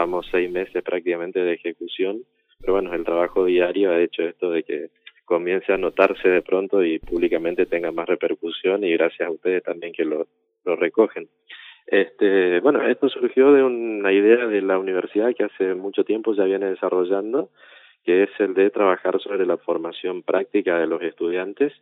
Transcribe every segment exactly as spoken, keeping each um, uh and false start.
llevamos seis meses prácticamente de ejecución, pero bueno, el trabajo diario ha hecho esto de que comience a notarse de pronto y públicamente tenga más repercusión, y gracias a ustedes también que lo, lo recogen. Este, bueno, esto surgió de una idea de la universidad que hace mucho tiempo ya viene desarrollando, que es el de trabajar sobre la formación práctica de los estudiantes.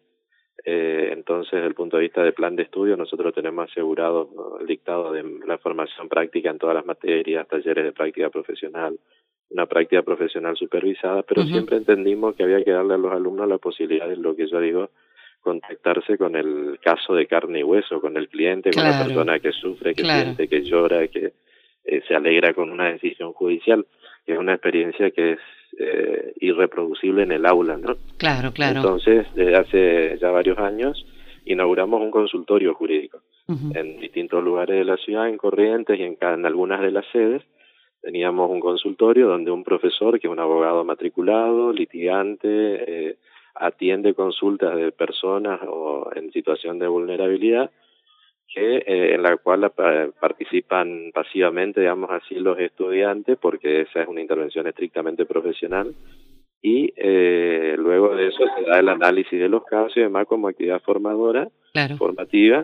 Eh, entonces, desde el punto de vista del plan de estudio, nosotros tenemos asegurado, ¿no?, el dictado de la formación práctica en todas las materias, talleres de práctica profesional, una práctica profesional supervisada, pero uh-huh. siempre entendimos que había que darle a los alumnos la posibilidad de lo que yo digo, contactarse con el caso de carne y hueso, con el cliente, claro, con la persona que sufre, que claro. siente, que llora, que eh, se alegra con una decisión judicial, que es una experiencia que es eh, irreproducible en el aula, ¿no? Claro, claro. Entonces, desde hace ya varios años, inauguramos un consultorio jurídico uh-huh. en distintos lugares de la ciudad, en Corrientes y en, en algunas de las sedes. Teníamos un consultorio donde un profesor, que es un abogado matriculado, litigante, eh, atiende consultas de personas o en situación de vulnerabilidad, que eh, en la cual eh, participan pasivamente, digamos así, los estudiantes, porque esa es una intervención estrictamente profesional, y eh, luego de eso se da el análisis de los casos y demás como actividad formadora, claro. formativa,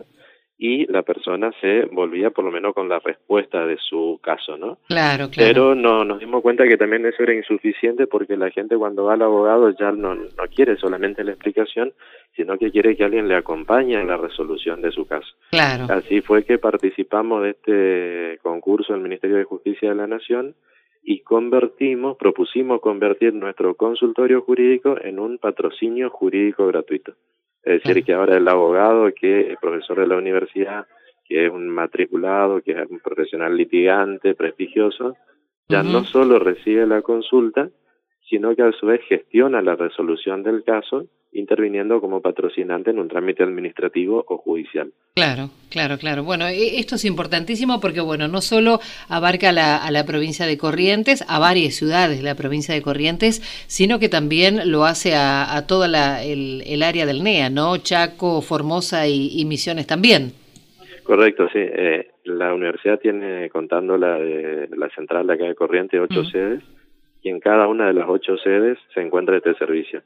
y la persona se volvía por lo menos con la respuesta de su caso, ¿no? Claro, claro. Pero no, nos dimos cuenta que también eso era insuficiente, porque la gente cuando va al abogado ya no, no quiere solamente la explicación, sino que quiere que alguien le acompañe en la resolución de su caso. Claro. Así fue que participamos de este concurso del Ministerio de Justicia de la Nación y convertimos, propusimos convertir nuestro consultorio jurídico en un patrocinio jurídico gratuito. Es decir, que ahora el abogado, que es profesor de la universidad, que es un matriculado, que es un profesional litigante, prestigioso, ya uh-huh. no solo recibe la consulta, sino que a su vez gestiona la resolución del caso, interviniendo como patrocinante en un trámite administrativo o judicial. Claro, claro, claro. Bueno, esto es importantísimo porque, bueno, no solo abarca la, a la provincia de Corrientes, a varias ciudades de la provincia de Corrientes, sino que también lo hace a, a toda la, el, el área del N E A, ¿no? Chaco, Formosa y, y Misiones también. Correcto, sí. Eh, la universidad tiene, contando la de la central de acá de Corrientes, ocho uh-huh. sedes, y en cada una de las ocho sedes se encuentra este servicio.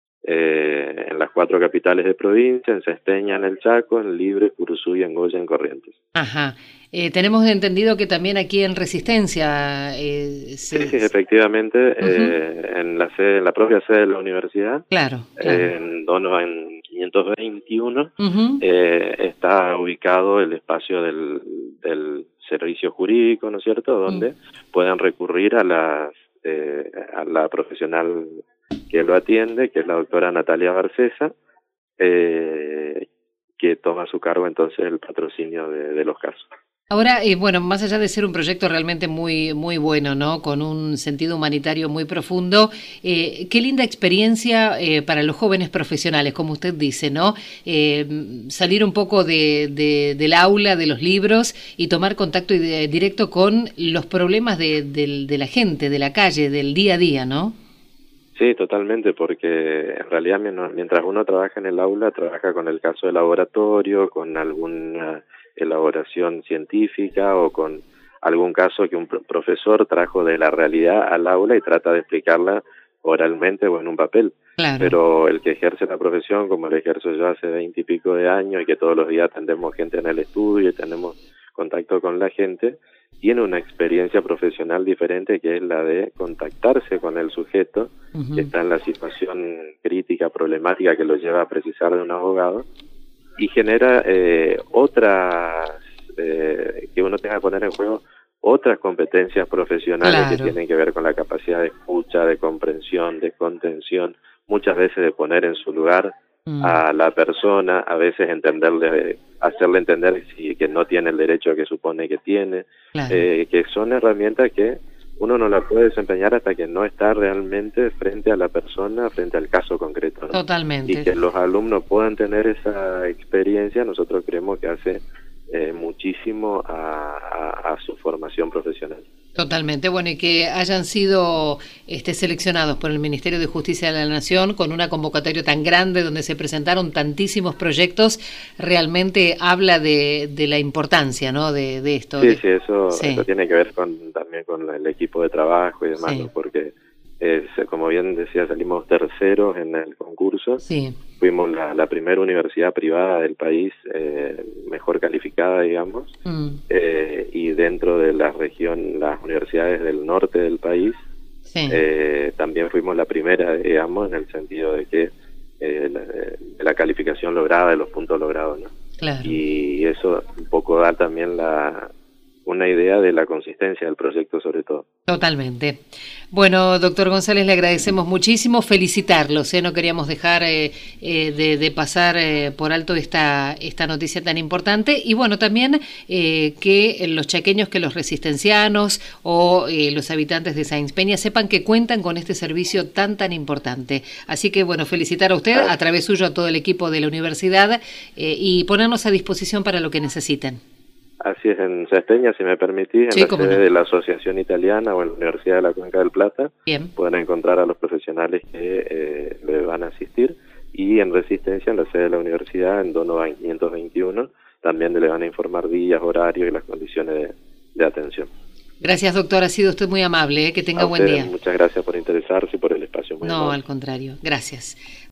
Eh, en las cuatro capitales de provincia, en Cesteña, en el Chaco, en Libre, Curuzú y en Goya, en Corrientes. Ajá. Eh, tenemos entendido que también aquí en Resistencia... Eh, se... Sí, efectivamente, uh-huh. eh, en la sede, en la propia sede de la universidad, claro, claro. Eh, en Donovan quinientos veintiuno, uh-huh. eh, está ubicado el espacio del, del servicio jurídico, ¿no es cierto?, donde uh-huh. pueden recurrir a, las, eh, a la profesional que lo atiende, que es la doctora Natalia Barcesa, eh, que toma a su cargo entonces el patrocinio de, de los casos. Ahora, eh, bueno, más allá de ser un proyecto realmente muy muy bueno, ¿no?, con un sentido humanitario muy profundo, eh, qué linda experiencia eh, para los jóvenes profesionales, como usted dice, ¿no? Eh, salir un poco de, de, del aula, de los libros, y tomar contacto directo con los problemas de, de, de la gente, de la calle, del día a día, ¿no? Sí, totalmente, porque en realidad mientras uno trabaja en el aula, trabaja con el caso de laboratorio, con alguna elaboración científica o con algún caso que un profesor trajo de la realidad al aula y trata de explicarla oralmente o en un papel. Claro. Pero el que ejerce la profesión, como lo ejerzo yo hace veinte y pico de años, y que todos los días atendemos gente en el estudio y tenemos contacto con la gente, tiene una experiencia profesional diferente, que es la de contactarse con el sujeto uh-huh. que está en la situación crítica, problemática, que lo lleva a precisar de un abogado, y genera eh, otras, eh, que uno tenga que poner en juego otras competencias profesionales claro. que tienen que ver con la capacidad de escucha, de comprensión, de contención, muchas veces de poner en su lugar mm. a la persona, a veces entenderle, hacerle entender si, que no tiene el derecho que supone que tiene, claro. eh, que son herramientas que uno no la puede desempeñar hasta que no está realmente frente a la persona, frente al caso concreto, ¿no? Totalmente. Y que los alumnos puedan tener esa experiencia, nosotros creemos que hace eh, muchísimo a, a, a su formación profesional. Totalmente, bueno, y que hayan sido este, seleccionados por el Ministerio de Justicia de la Nación con una convocatoria tan grande donde se presentaron tantísimos proyectos, realmente habla de, de la importancia, ¿no? de, de esto. Sí, de... sí, eso, sí. eso tiene que ver con también con el equipo de trabajo y demás, Sí. ¿no? Porque, eh, como bien decía, salimos terceros en el concurso. Sí. Fuimos la, la primera universidad privada del país eh, mejor calificada, digamos, mm. eh, y dentro de la región, las universidades del norte del país, sí. eh, también fuimos la primera, digamos, en el sentido de que eh, la, de la calificación lograda, de los puntos logrados, ¿no? Claro. Y eso un poco da también la una idea de la consistencia del proyecto, sobre todo. Totalmente. Bueno, doctor González, le agradecemos muchísimo, felicitarlos, ¿eh? No queríamos dejar eh, eh, de, de pasar eh, por alto esta, esta noticia tan importante, y bueno, también eh, que los chaqueños, que los resistencianos o eh, los habitantes de Sáenz Peña sepan que cuentan con este servicio tan, tan importante. Así que, bueno, felicitar a usted, a través suyo, a todo el equipo de la universidad, eh, y ponernos a disposición para lo que necesiten. Así es, en Sáenz Peña, si me permitís, en sí, la sede no. de la Asociación Italiana o en la Universidad de la Cuenca del Plata. Bien. Pueden encontrar a los profesionales que eh, le van a asistir, y en Resistencia, en la sede de la universidad, en Donovan quinientos veintiuno, también le van a informar días, horarios y las condiciones de, de atención. Gracias, doctor, ha sido usted muy amable, ¿eh? Que tenga a buen ustedes, día. Muchas gracias por interesarse y por el espacio. Muy no, amable. Al contrario, gracias.